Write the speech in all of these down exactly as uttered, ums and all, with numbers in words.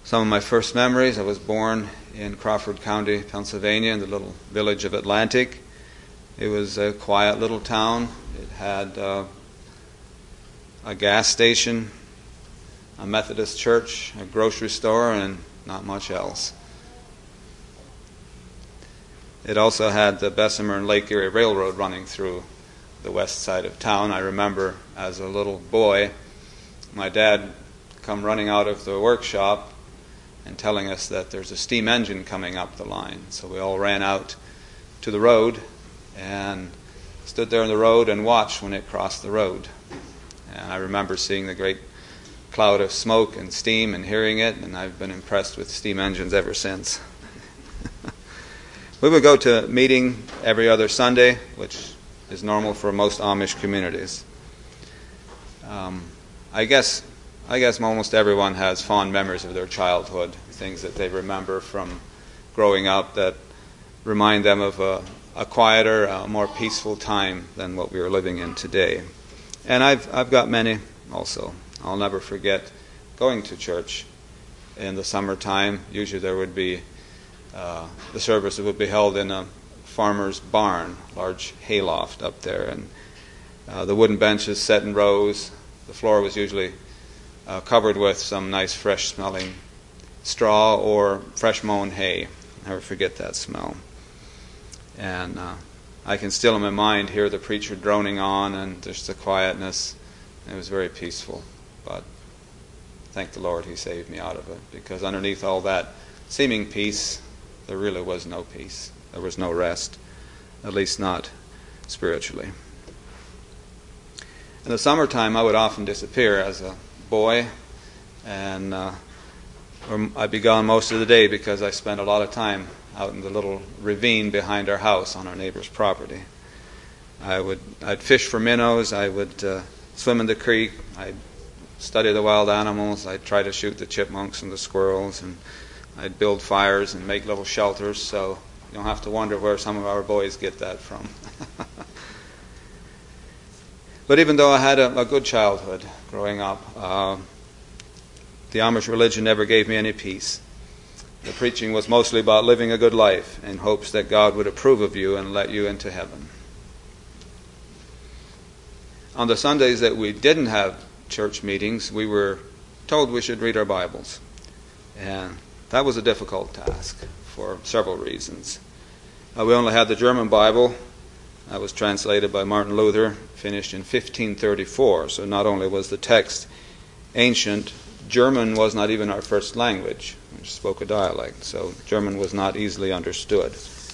Some of my first memories, I was born in Crawford County, Pennsylvania, in the little village of Atlantic. It was a quiet little town. It had uh, a gas station, a Methodist church, a grocery store, and not much else. It also had the Bessemer and Lake Erie Railroad running through the west side of town. I remember as a little boy, my dad come running out of the workshop and telling us that there's a steam engine coming up the line. So we all ran out to the road and stood there on the road and watched when it crossed the road. And I remember seeing the great cloud of smoke and steam and hearing it, and I've been impressed with steam engines ever since. We would go to a meeting every other Sunday, which is normal for most Amish communities. Um, I guess I guess almost everyone has fond memories of their childhood, things that they remember from growing up that remind them of a, a quieter, a more peaceful time than what we are living in today. And I've I've got many also. I'll never forget going to church in the summertime. Usually there would be uh, the service would be held in a farmer's barn, large hayloft up there, and uh, the wooden benches set in rows. The floor was usually uh, covered with some nice fresh-smelling straw or fresh-mown hay. I'll never forget that smell. And uh, I can still in my mind hear the preacher droning on and just the quietness. It was very peaceful. But thank the Lord he saved me out of it, because underneath all that seeming peace, there really was no peace. There was no rest, at least not spiritually. In the summertime, I would often disappear as a boy, and uh, or I'd be gone most of the day because I spent a lot of time out in the little ravine behind our house on our neighbor's property. I would I'd fish for minnows. I would uh, swim in the creek. I'd study the wild animals. I'd try to shoot the chipmunks and the squirrels, and I'd build fires and make little shelters. So you don't have to wonder where some of our boys get that from. But even though I had a, a good childhood growing up, uh, the Amish religion never gave me any peace. The preaching was mostly about living a good life in hopes that God would approve of you and let you into heaven. On the Sundays that we didn't have church meetings, we were told we should read our Bibles. And that was a difficult task for several reasons. Uh, we only had the German Bible. That was translated by Martin Luther, finished in fifteen thirty-four. So not only was the text ancient, German was not even our first language. We spoke a dialect, so German was not easily understood.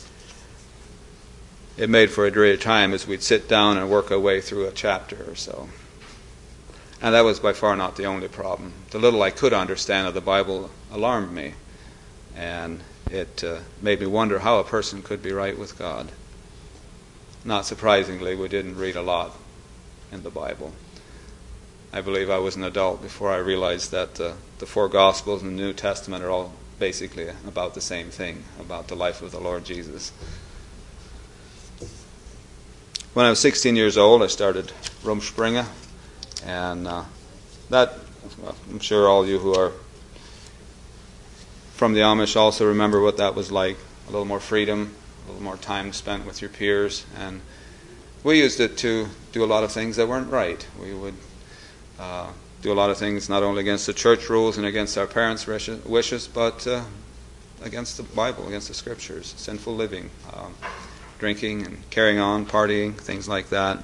It made for a dreary time as we'd sit down and work our way through a chapter or so. And that was by far not the only problem. The little I could understand of the Bible alarmed me, and it uh, made me wonder how a person could be right with God. Not surprisingly, we didn't read a lot in the Bible. I believe I was an adult before I realized that uh, the four Gospels and the New Testament are all basically about the same thing, about the life of the Lord Jesus. When I was sixteen years old, I started Rumspringa, and uh, that, well, I'm sure all you who are from the Amish also remember what that was like. A little more freedom, a little more time spent with your peers, and we used it to do a lot of things that weren't right. We would uh, do a lot of things not only against the church rules and against our parents' wishes, but uh, against the Bible, against the Scriptures, sinful living, um, drinking and carrying on, partying, things like that.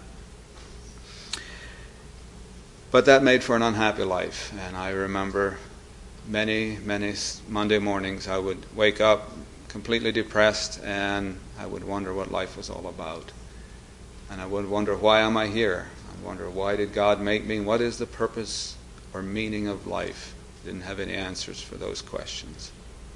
But that made for an unhappy life, and I remember many, many Monday mornings I would wake up completely depressed, and I would wonder what life was all about. And I would wonder, why am I here? I wonder, why did God make me? What is the purpose or meaning of life? Didn't have any answers for those questions.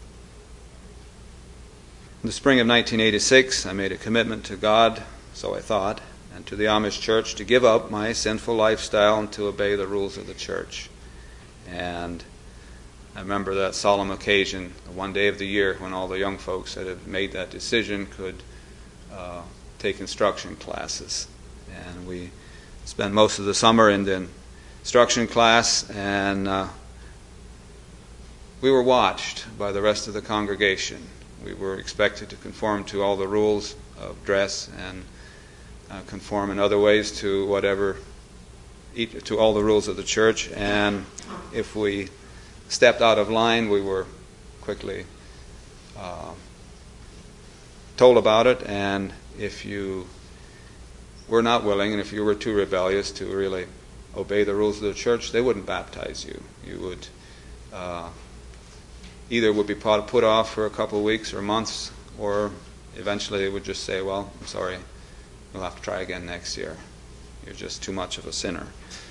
In the spring of nineteen eighty-six, I made a commitment to God, so I thought, and to the Amish church to give up my sinful lifestyle and to obey the rules of the church. And I remember that solemn occasion, one day of the year, when all the young folks that have made that decision could uh, take instruction classes. And we spent most of the summer in the instruction class, and uh, we were watched by the rest of the congregation. We were expected to conform to all the rules of dress and uh, conform in other ways to whatever, to all the rules of the church. And if we stepped out of line, we were quickly uh, told about it. And if you were not willing, and if you were too rebellious to really obey the rules of the church, they wouldn't baptize you. You would uh, either would be put off for a couple of weeks or months, or eventually they would just say, well, I'm sorry, we'll have to try again next year. You're just too much of a sinner.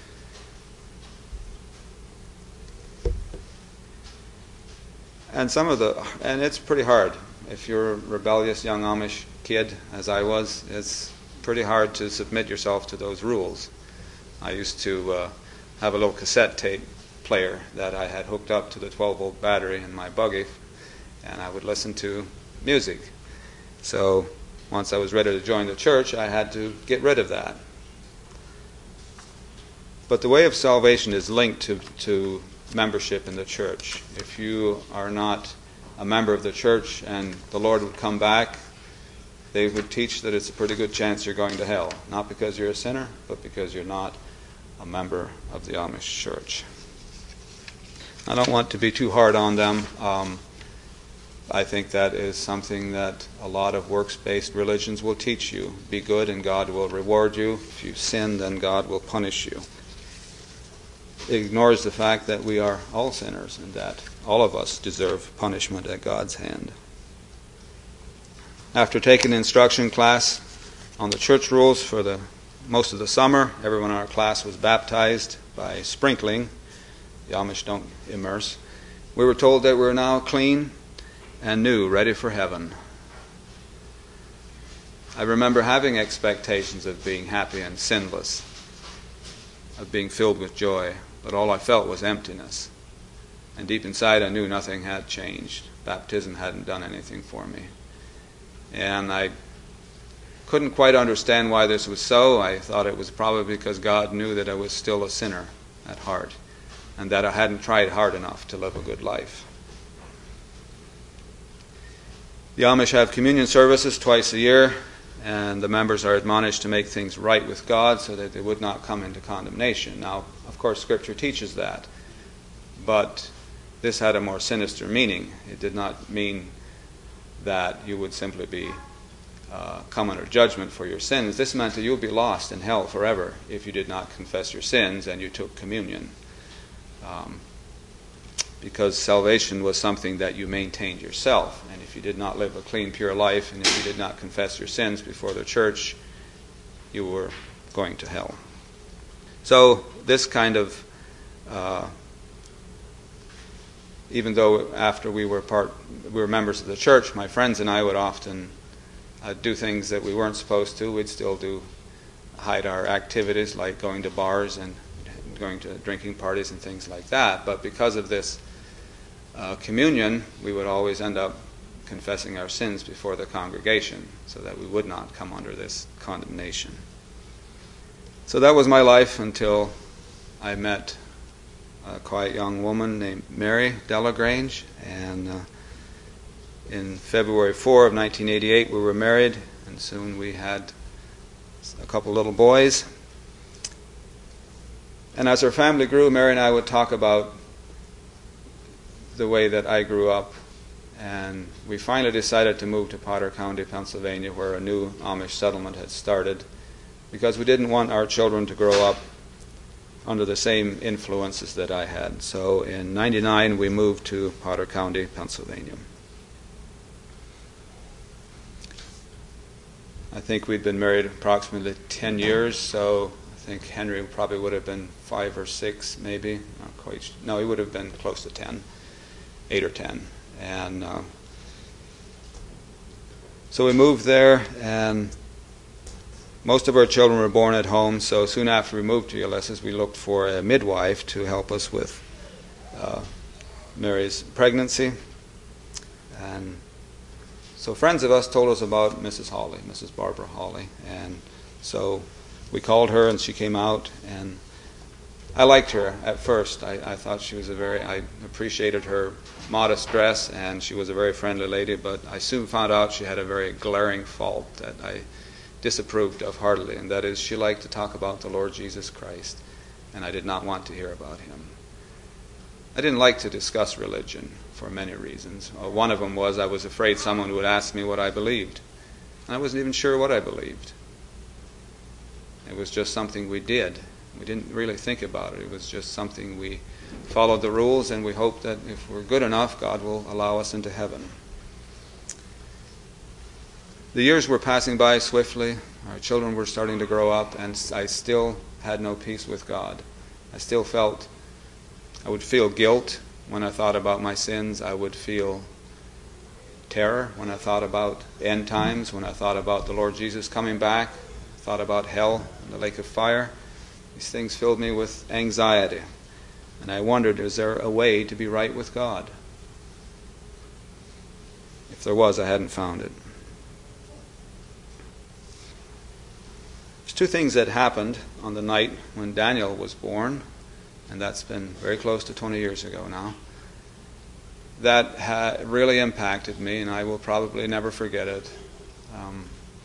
And some of the, and it's pretty hard. If you're a rebellious young Amish kid, as I was, it's pretty hard to submit yourself to those rules. I used to uh, have a little cassette tape player that I had hooked up to the twelve volt battery in my buggy, and I would listen to music. So once I was ready to join the church, I had to get rid of that. But the way of salvation is linked to, to membership in the church. If you are not a member of the church and the Lord would come back, they would teach that it's a pretty good chance you're going to hell. Not because you're a sinner, but because you're not a member of the Amish church. I don't want to be too hard on them. Um, I think that is something that a lot of works-based religions will teach you. Be good and God will reward you. If you sin, then God will punish you. It ignores the fact that we are all sinners and that all of us deserve punishment at God's hand. After taking instruction class on the church rules for the most of the summer, everyone in our class was baptized by sprinkling. The Amish don't immerse. We were told that we're now clean and new, ready for heaven. I remember having expectations of being happy and sinless, of being filled with joy, but all I felt was emptiness. And deep inside I knew nothing had changed. Baptism hadn't done anything for me. And I couldn't quite understand why this was so. I thought it was probably because God knew that I was still a sinner at heart, and that I hadn't tried hard enough to live a good life. The Amish have communion services twice a year, and the members are admonished to make things right with God so that they would not come into condemnation. Now, of course, Scripture teaches that, but this had a more sinister meaning. It did not mean that you would simply be uh, come under judgment for your sins. This meant that you would be lost in hell forever if you did not confess your sins and you took communion. Um, because salvation was something that you maintained yourself. And if you did not live a clean, pure life, and if you did not confess your sins before the church, you were going to hell. So this kind of, uh, even though after we were part, we were members of the church, my friends and I would often uh, do things that we weren't supposed to. We'd still do hide our activities, like going to bars and going to drinking parties and things like that. But because of this uh, communion, we would always end up confessing our sins before the congregation so that we would not come under this condemnation. So that was my life until I met a quiet young woman named Mary Delagrange, and uh, in February fourth of nineteen eighty-eight we were married, and soon we had a couple little boys. And as our family grew, Mary and I would talk about the way that I grew up, and we finally decided to move to Potter County, Pennsylvania, where a new Amish settlement had started, because we didn't want our children to grow up under the same influences that I had. So in ninety-nine we moved to Potter County, Pennsylvania. I think we'd been married approximately ten years, so I think Henry probably would have been five or six, maybe. Not quite. No, he would have been close to ten, eight or ten. And uh, so we moved there, and most of our children were born at home. So soon after we moved to Ulysses, we looked for a midwife to help us with uh, Mary's pregnancy. And so friends of us told us about Missus Hawley, Missus Barbara Hawley, and so we called her, and she came out, and I liked her at first. I, I thought she was a very, I appreciated her modest dress, and she was a very friendly lady, but I soon found out she had a very glaring fault that I disapproved of heartily, and that is she liked to talk about the Lord Jesus Christ, and I did not want to hear about him. I didn't like to discuss religion for many reasons. Uh, one of them was I was afraid someone would ask me what I believed, and I wasn't even sure what I believed. It was just something we did. We didn't really think about it. It was just something we followed the rules, and we hoped that if we're good enough, God will allow us into heaven. The years were passing by swiftly. Our children were starting to grow up, and I still had no peace with God. I still felt, I would feel guilt when I thought about my sins. I would feel terror when I thought about end times, when I thought about the Lord Jesus coming back, thought about hell and the lake of fire. These things filled me with anxiety. And I wondered, is there a way to be right with God? If there was, I hadn't found it. There's two things that happened on the night when Daniel was born, and that's been very close to twenty years ago now, that ha- really impacted me, and I will probably never forget it. Um,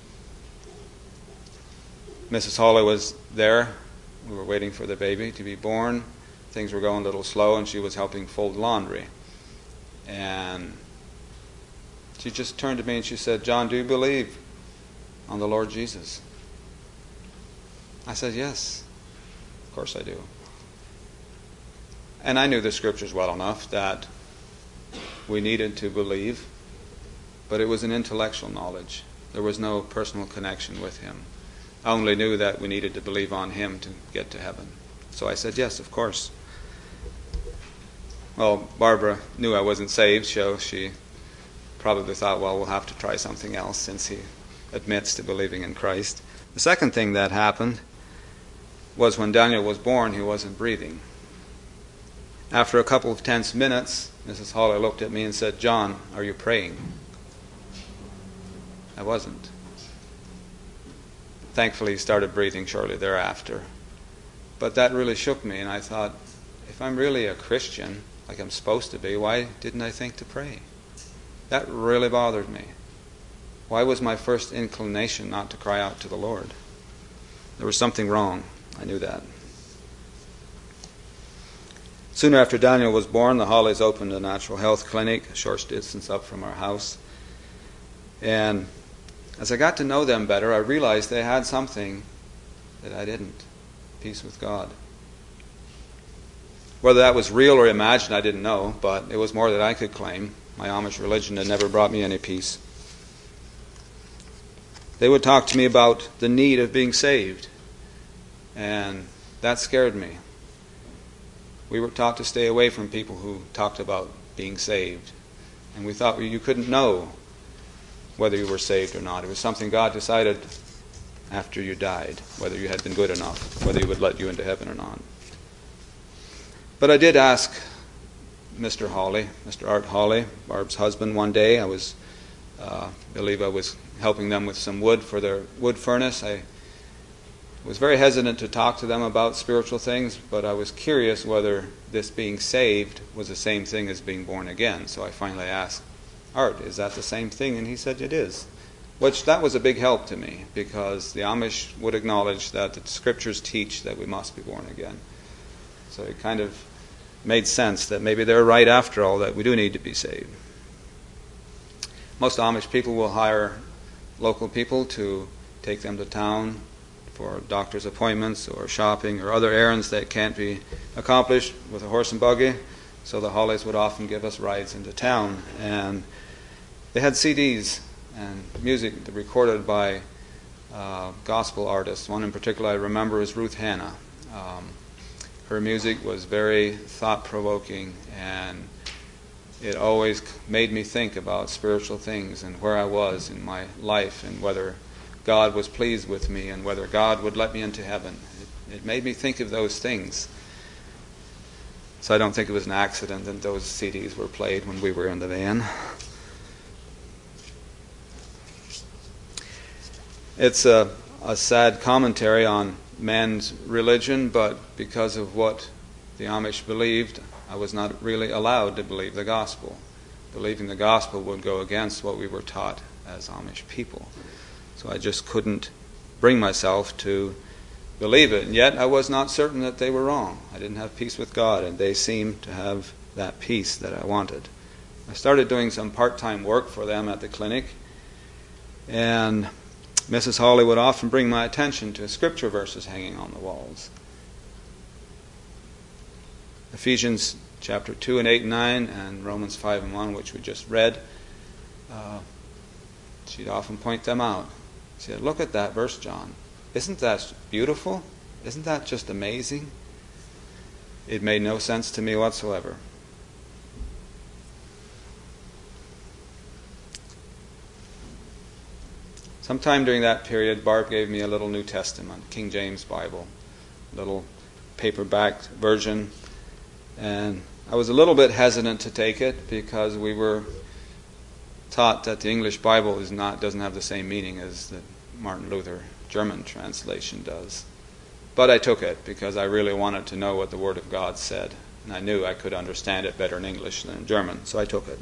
Missus Hawley was there. We were waiting for the baby to be born. Things were going a little slow, and she was helping fold laundry. And she just turned to me and she said, "John, do you believe on the Lord Jesus?" I said, "Yes, of course I do." And I knew the scriptures well enough that we needed to believe, but it was an intellectual knowledge. There was no personal connection with him. I only knew that we needed to believe on him to get to heaven. So I said, "Yes, of course." Well, Barbara knew I wasn't saved, so she probably thought, well, we'll have to try something else since he admits to believing in Christ. The second thing that happened was when Daniel was born, he wasn't breathing. After a couple of tense minutes, Missus Hawley looked at me and said, "John, are you praying?" I wasn't. Thankfully, he started breathing shortly thereafter. But that really shook me, and I thought, if I'm really a Christian, like I'm supposed to be, why didn't I think to pray? That really bothered me. Why was my first inclination not to cry out to the Lord? There was something wrong. I knew that. Soon after Daniel was born, the Hawleys opened a natural health clinic a short distance up from our house. And as I got to know them better, I realized they had something that I didn't. Peace with God. Whether that was real or imagined, I didn't know, but it was more than I could claim. My Amish religion had never brought me any peace. They would talk to me about the need of being saved, and that scared me. We were taught to stay away from people who talked about being saved, and we thought you couldn't know whether you were saved or not. It was something God decided after you died, whether you had been good enough, whether he would let you into heaven or not. But I did ask Mister Hawley, Mister Art Hawley, Barb's husband, one day. I was, uh, I believe I was helping them with some wood for their wood furnace. I was very hesitant to talk to them about spiritual things, but I was curious whether this being saved was the same thing as being born again. So I finally asked, "Art, is that the same thing?" And he said it is. Which, that was a big help to me, because the Amish would acknowledge that the scriptures teach that we must be born again. So it kind of made sense that maybe they're right after all, that we do need to be saved. Most Amish people will hire local people to take them to town for doctor's appointments or shopping or other errands that can't be accomplished with a horse and buggy. So the Hawleys would often give us rides into town. And they had C Ds and music recorded by uh, gospel artists. One in particular I remember is Ruth Hanna. Um, her music was very thought-provoking, and it always made me think about spiritual things and where I was in my life and whether God was pleased with me and whether God would let me into heaven. It, it made me think of those things. So I don't think it was an accident that those C Ds were played when we were in the van. It's a, a sad commentary on man's religion, but because of what the Amish believed, I was not really allowed to believe the gospel. Believing the gospel would go against what we were taught as Amish people. So I just couldn't bring myself to believe it. And yet I was not certain that they were wrong. I didn't have peace with God, and they seemed to have that peace that I wanted. I started doing some part-time work for them at the clinic, and Missus Hawley would often bring my attention to scripture verses hanging on the walls. Ephesians chapter two and eight and nine, and Romans five and one, which we just read. Uh, she'd often point them out. She said, "Look at that verse, John. Isn't that beautiful? Isn't that just amazing?" It made no sense to me whatsoever. Sometime during that period, Barb gave me a little New Testament, King James Bible, little paperback version, and I was a little bit hesitant to take it because we were taught that the English Bible is not doesn't have the same meaning as the Martin Luther German translation does. But I took it because I really wanted to know what the Word of God said, and I knew I could understand it better in English than in German, so I took it.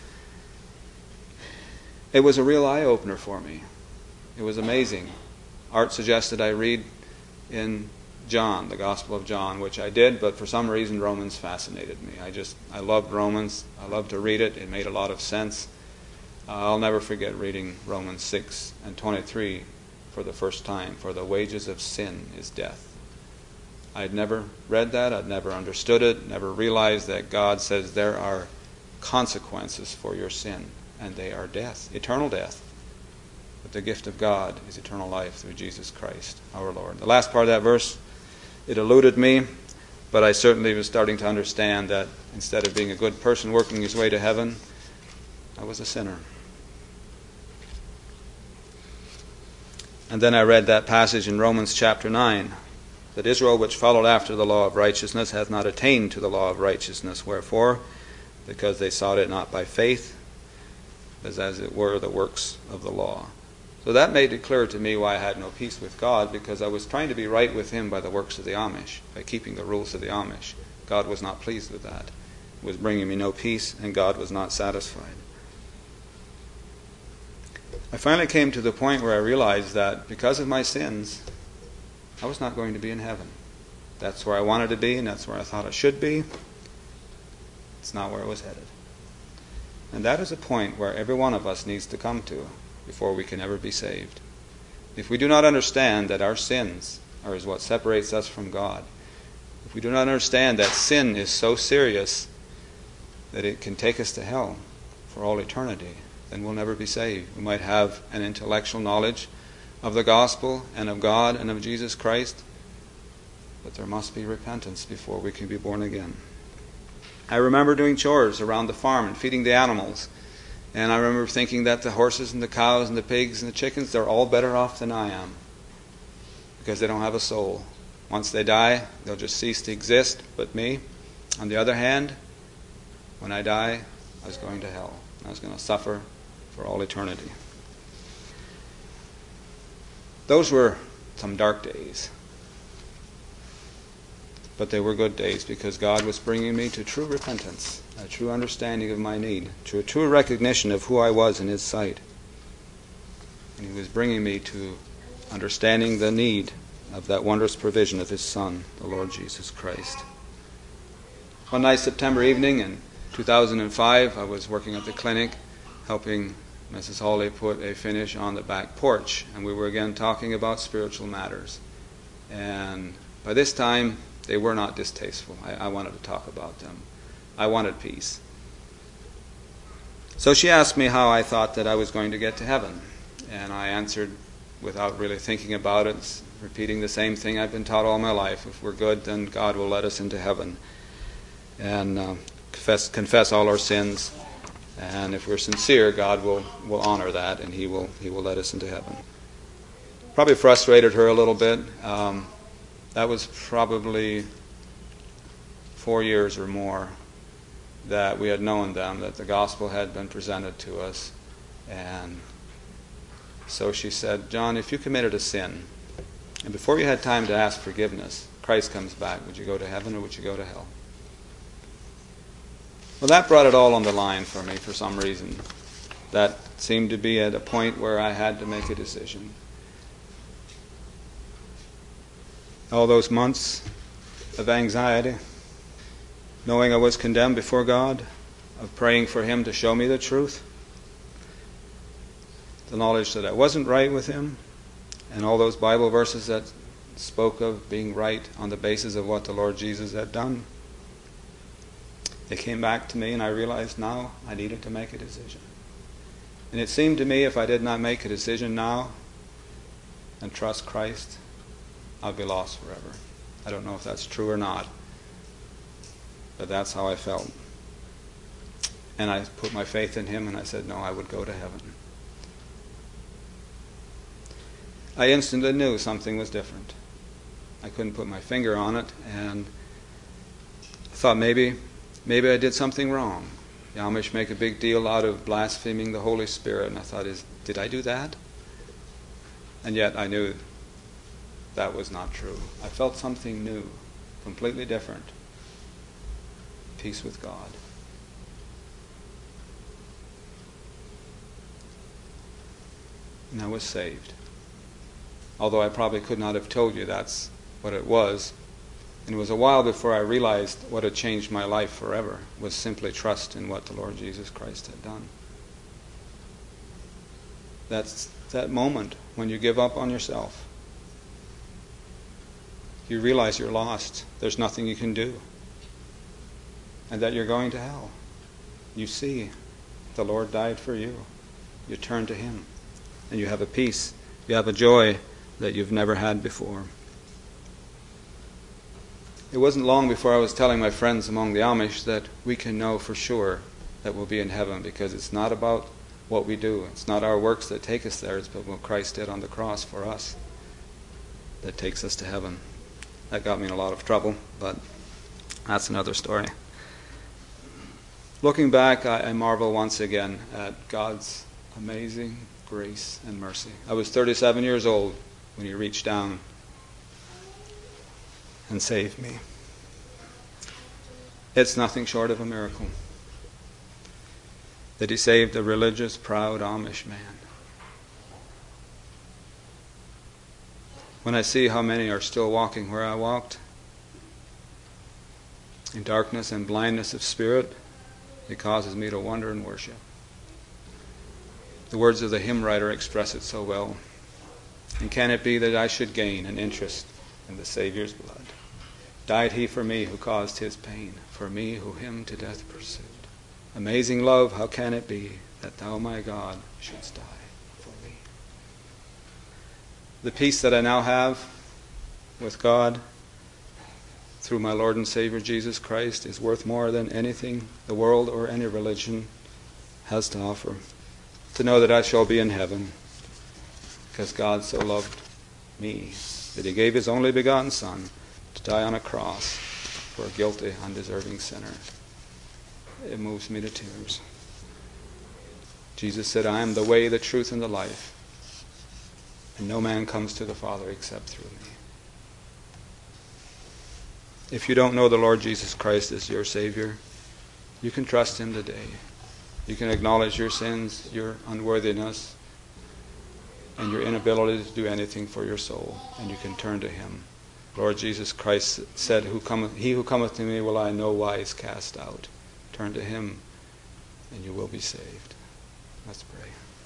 It was a real eye-opener for me. It was amazing. Art suggested I read in John, the Gospel of John, which I did, but for some reason Romans fascinated me. I just, I loved Romans. I loved to read it. It made a lot of sense. Uh, I'll never forget reading Romans six and twenty-three for the first time. For the wages of sin is death. I'd never read that. I'd never understood it, never realized that God says there are consequences for your sin, and they are death, eternal death. But the gift of God is eternal life through Jesus Christ, our Lord. The last part of that verse, it eluded me, but I certainly was starting to understand that instead of being a good person working his way to heaven, I was a sinner. And then I read that passage in Romans chapter nine, that Israel, which followed after the law of righteousness, hath not attained to the law of righteousness. Wherefore? Because they sought it not by faith, but as it were the works of the law. So that made it clear to me why I had no peace with God, because I was trying to be right with Him by the works of the Amish, by keeping the rules of the Amish. God was not pleased with that. It was bringing me no peace, and God was not satisfied. I finally came to the point where I realized that because of my sins, I was not going to be in heaven. That's where I wanted to be, and that's where I thought I should be. It's not where I was headed. And that is a point where every one of us needs to come to before we can ever be saved. If we do not understand that our sins are what separates us from God, if we do not understand that sin is so serious that it can take us to hell for all eternity, then we'll never be saved. We might have an intellectual knowledge of the gospel and of God and of Jesus Christ, but there must be repentance before we can be born again. I remember doing chores around the farm and feeding the animals. And I remember thinking that the horses and the cows and the pigs and the chickens, they're all better off than I am, because they don't have a soul. Once they die, they'll just cease to exist. But me, on the other hand, when I die, I was going to hell. I was going to suffer for all eternity. Those were some dark days. But they were good days because God was bringing me to true repentance, a true understanding of my need, to a true recognition of who I was in His sight. And He was bringing me to understanding the need of that wondrous provision of His Son, the Lord Jesus Christ. One nice September evening in two thousand five, I was working at the clinic, helping Missus Hawley put a finish on the back porch, and we were again talking about spiritual matters. And by this time, they were not distasteful. I, I wanted to talk about them. I wanted peace. So she asked me how I thought that I was going to get to heaven. And I answered without really thinking about it, repeating the same thing I've been taught all my life. If we're good, then God will let us into heaven. And uh, confess, confess all our sins. And if we're sincere, God will, will honor that, and He will, He will let us into heaven. Probably frustrated her a little bit. Um, That was probably four years or more that we had known them, that the gospel had been presented to us. And so she said, "John, if you committed a sin, And before you had time to ask forgiveness, Christ comes back. Would you go to heaven or would you go to hell? Well, that brought it all on the line for me for some reason. That seemed to be at a point where I had to make a decision. All those months of anxiety, knowing I was condemned before God, of praying for Him to show me the truth, the knowledge that I wasn't right with Him, and all those Bible verses that spoke of being right on the basis of what the Lord Jesus had done. They came back to me, and I realized now I needed to make a decision. And it seemed to me if I did not make a decision now and trust Christ, I'll be lost forever. I don't know if that's true or not, but that's how I felt. And I put my faith in Him, and I said, no, I would go to heaven. I instantly knew something was different. I couldn't put my finger on it, and I thought maybe, maybe I did something wrong. The Amish make a big deal out of blaspheming the Holy Spirit, and I thought, is did I do that? And yet I knew that was not true. I felt something new, completely different. Peace with God. And I was saved. Although I probably could not have told you that's what it was. And it was a while before I realized what had changed my life forever was simply trust in what the Lord Jesus Christ had done. That's that moment when you give up on yourself. You realize you're lost. There's nothing you can do. And that you're going to hell. You see the Lord died for you. You turn to Him. And you have a peace. You have a joy that you've never had before. It wasn't long before I was telling my friends among the Amish that we can know for sure that we'll be in heaven, because it's not about what we do. It's not our works that take us there. It's but what Christ did on the cross for us that takes us to heaven. That got me in a lot of trouble, but that's another story. Looking back, I, I marvel once again at God's amazing grace and mercy. I was thirty-seven years old when He reached down and saved me. It's nothing short of a miracle that He saved a religious, proud Amish man. When I see how many are still walking where I walked, in darkness and blindness of spirit, it causes me to wonder and worship. The words of the hymn writer express it so well. And can it be that I should gain an interest in the Savior's blood? Died He for me who caused His pain, for me who Him to death pursued. Amazing love, how can it be that Thou, my God, shouldst die for me? The peace that I now have with God through my Lord and Savior Jesus Christ is worth more than anything the world or any religion has to offer. To know that I shall be in heaven because God so loved me that He gave His only begotten Son to die on a cross for a guilty, undeserving sinner. It moves me to tears. Jesus said, I am the way, the truth, and the life, and no man comes to the Father except through me. If you don't know the Lord Jesus Christ as your Savior, you can trust Him today. You can acknowledge your sins, your unworthiness, and your inability to do anything for your soul, and you can turn to Him. Lord Jesus Christ said, "Who cometh, He who cometh to me will I no wise cast out." Turn to Him, and you will be saved. Let's pray.